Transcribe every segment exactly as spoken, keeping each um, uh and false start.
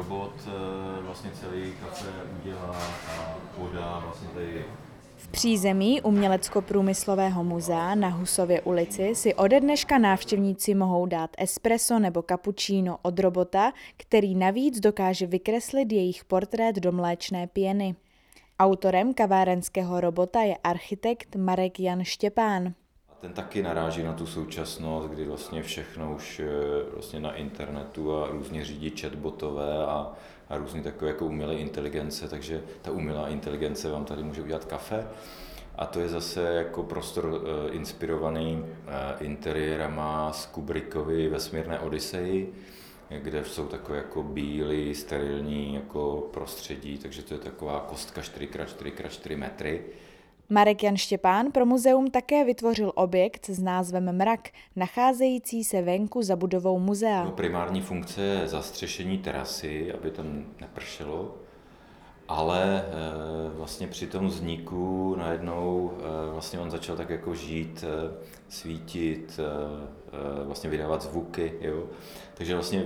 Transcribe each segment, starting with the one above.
robot vlastně celý kafe udělá a podá vlastně tady. V přízemí Umělecko-průmyslového muzea na Husově ulici si ode dneška návštěvníci mohou dát espresso nebo cappuccino od robota, který navíc dokáže vykreslit jejich portrét do mléčné pěny. Autorem kavárenského robota je architekt Marek Jan Štěpán. Ten taky naráží na tu současnost, kdy vlastně všechno už vlastně na internetu a různě řídí chatbotové a, a různě takové jako umělé inteligence, takže ta umělá inteligence vám tady může udělat kafe. A to je zase jako prostor inspirovaný interiérama z Kubrickovy Vesmírné Odyseji, kde jsou takové jako bílý, sterilní jako prostředí, takže to je taková kostka čtyři krát čtyři krát čtyři metry. Marek Jan Štěpán pro muzeum také vytvořil objekt s názvem Mrak, nacházející se venku za budovou muzea. No, primární funkce je zastřešení terasy, aby tam nepršelo, ale e, vlastně při tom vzniku najednou e, vlastně on začal tak jako žít, e, svítit, e, vlastně vydávat zvuky, jo? Takže vlastně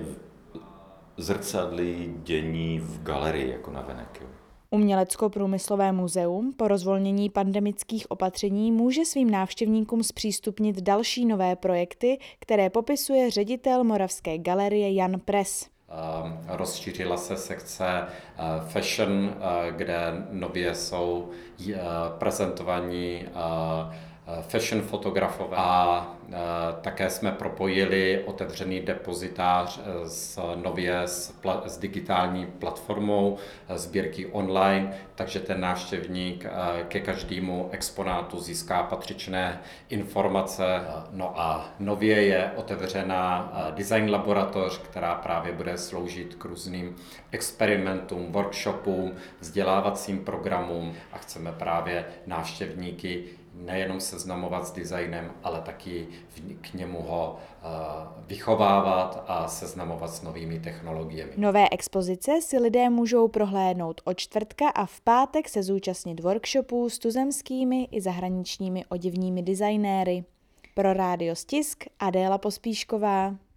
zrcadlí dění v galerii jako navenek. Jo? Umělecko-průmyslové muzeum po rozvolnění pandemických opatření může svým návštěvníkům zpřístupnit další nové projekty, které popisuje ředitel Moravské galerie Jan Press. Rozšířila se sekce fashion, kde nově jsou prezentovaní fashion fotografové a také jsme propojili otevřený depozitář s nově s, pla, s digitální platformou sbírky online, takže ten návštěvník ke každému exponátu získá patřičné informace. No a nově je otevřená design laboratoř, která právě bude sloužit k různým experimentům, workshopům, vzdělávacím programům a chceme právě návštěvníky nejenom seznamovat s designem, ale taky k němu ho vychovávat a seznamovat s novými technologiemi. Nové expozice si lidé můžou prohlédnout od čtvrtka a v pátek se zúčastnit workshopů s tuzemskými i zahraničními oděvními designéry. Pro Rádio Stisk Adéla Pospíšková.